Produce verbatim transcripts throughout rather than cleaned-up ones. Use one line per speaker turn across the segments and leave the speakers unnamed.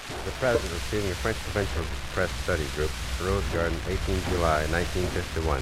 The President receiving a French Provincial Press Study Group, Rose Garden, eighteenth of July, nineteen fifty-one.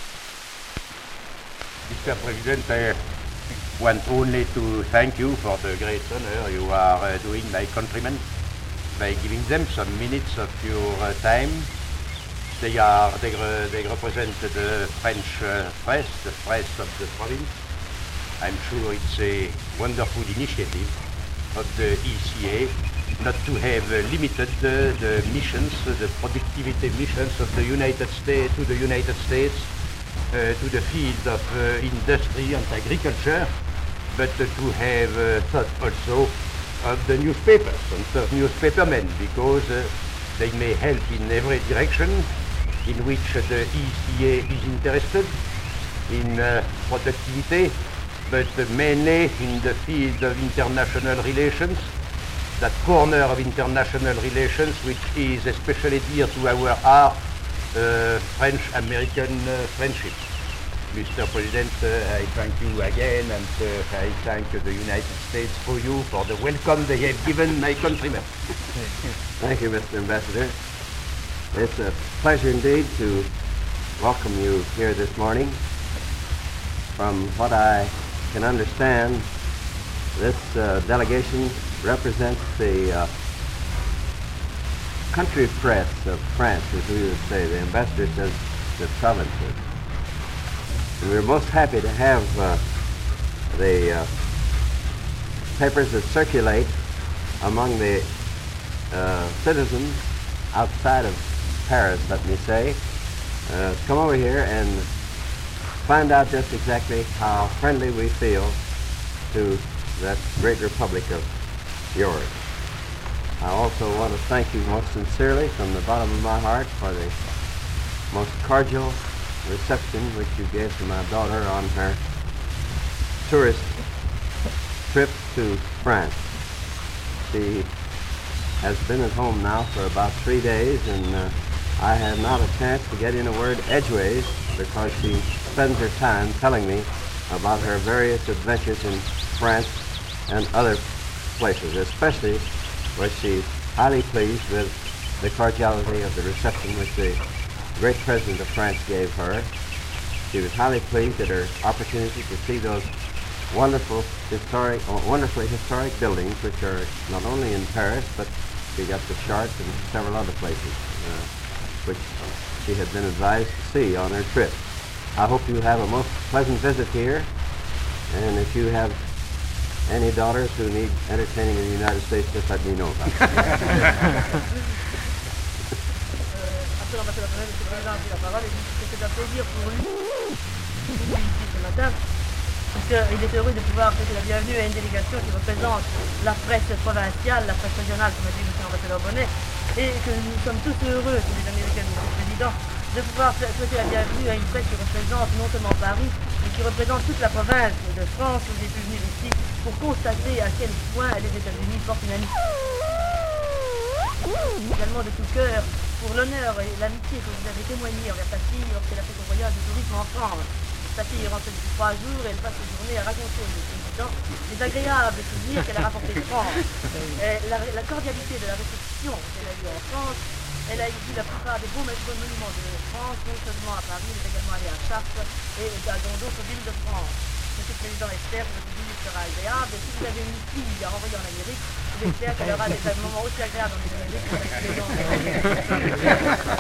Mister President, I want only to thank you for the great honor you are uh, doing my countrymen by giving them some minutes of your uh, time. They are they, uh, they represent the French uh, press, the press of the province. I'm sure it's a wonderful initiative of the E C A not to have uh, limited uh, the missions, uh, the productivity missions of the United States to the United States, uh, to the field of uh, industry and agriculture, but uh, to have uh, thought also of the newspapers and of newspapermen, because uh, they may help in every direction in which uh, the E C A is interested, in uh, productivity, but uh, mainly in the field of international relations, that corner of international relations which is especially dear to our heart, uh, French-American uh, friendship. Mister President, uh, I thank you again, and uh, I thank uh, the United States for you, for the welcome they have given my countrymen.
Thank you, Mister Ambassador. It's a pleasure indeed to welcome you here this morning. From what I can understand, this uh, delegation represents the uh, country press of France, as we would say. The ambassador says the provinces. And we're most happy to have uh, the uh, papers that circulate among the uh, citizens outside of Paris, let me say, uh, come over here and find out just exactly how friendly we feel to that great republic of yours. I also want to thank you most sincerely from the bottom of my heart for the most cordial reception which you gave to my daughter on her tourist trip to France. She has been at home now for about three days, and uh, I have not a chance to get in a word edgeways because she spends her time telling me about her various adventures in France and other places, especially where she's highly pleased with the cordiality of the reception which the great President of France gave her. She was highly pleased at her opportunity to see those wonderful historic, oh, wonderfully historic buildings which are not only in Paris, but she got the charts and several other places uh, which she had been advised to see on her trip. I hope you have a most pleasant visit here, and if you have any daughters who need entertaining in the United States, just let me know about it.
Après l'ambassadeur de M. Président a pris la parole et dit que c'était un plaisir pour lui ici ce matin, parce qu'il est heureux de pouvoir souhaiter la bienvenue à une délégation qui représente la presse provinciale, la presse régionale, comme a dit M. l'ambassadeur Bonnet, et que nous sommes tous heureux, tous les Américains, M. le Président, de pouvoir souhaiter la bienvenue à une presse qui représente non seulement Paris, mais qui représente toute la province de France. Vous êtes venus ici pour constater à quel point les États-Unis portent une amitié également de tout cœur pour l'honneur et l'amitié que vous avez témoigné envers sa fille lorsqu'elle a fait son voyage de tourisme en France. Sa fille est rentrée depuis trois jours et elle passe ses journées à raconter aux présidents les agréables souvenirs qu'elle a rapportés de France. Et la, la cordialité de la réception qu'elle a eue en France. Elle a vu la plupart des beaux monuments de France, non seulement à Paris, mais également allée à Chartres et dans d'autres villes de France. Monsieur le Président espère que votre visite sera agréable. Et si vous avez une fille à envoyer en Amérique, j'espère qu'elle aura des moments aussi agréables en Amérique que les gens.